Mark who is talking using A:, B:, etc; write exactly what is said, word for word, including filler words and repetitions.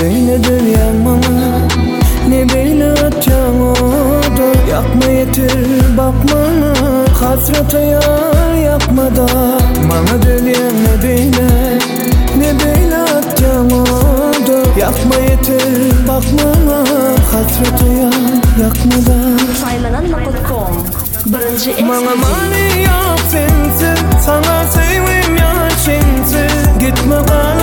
A: beyledir yanmama, ne beyle atacağım oldu. Yapma yeter bakmana, hasrata yar yapmada. Bana dölyen ne beyle, ne beyle atacağım oldu. Yapma yeter bakmana, hasrata yar yakmada.
B: Saylananma nokta com birinci ekskluziv.
A: Bana mani yok sensiz, sana sevim yaşınsız. Gitme bana